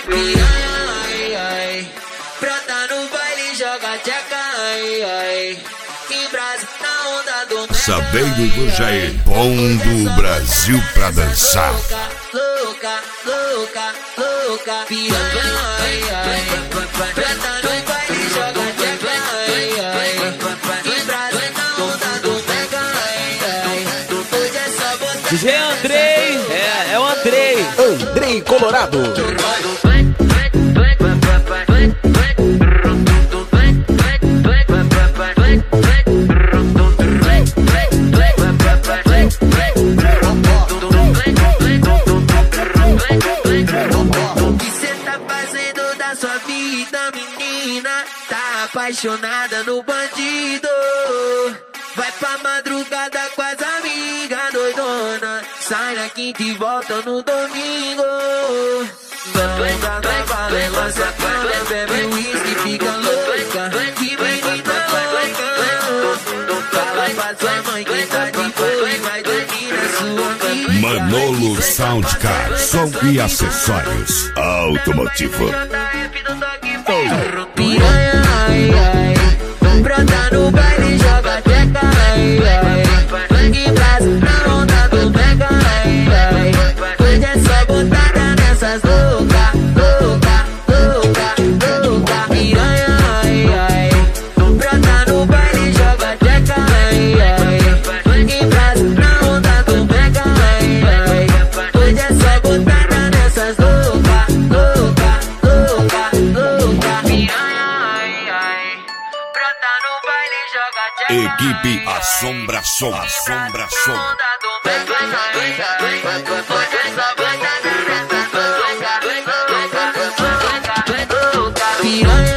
Piranha, ai, ai. Brota no baile, joga tcheca, ai, ai. Em Brasa, na onda do mega. Sabendo que já é bom do Brasil pra dançar. Louca, louca, louca. Piranha, ai, ai. Brota no baile, joga tcheca, ai, ai. Em Brasa, na onda do mega, ai, ai. Hoje é só botar. DJ Andrei, é o Andrei. Andrei Colorado. O que cê tá fazendo da sua vida, menina? Tá apaixonada no bandido. Vai pra madrugada com as amigas doidona. Sai na quinta e volta no domingo. Vai pra levar sua cama, bebe uísque, fica louca. Que menina louca. Fala pra sua mãe que tá de boa e vai dormir na sua amiga. Manolo Soundcar, som e acessórios. Automotivo. Piranha, ai, ai. Brota no baile, joga tcheca, ai, ai. Em Brasa, na onda do mega, ai, ai. Hoje é só botada nessas louca, louca, louca, louca. Piranha, ai, ai. Brota no baile, joga tcheca, ai, ai. Em Brasa, na onda do mega, ai, ai. Hoje é só botada nessas louca, louca, louca, louca. Piranha, ai, ai. Brota no baile, joga tcheca. Equipe Assombração. Assombração. Piranha.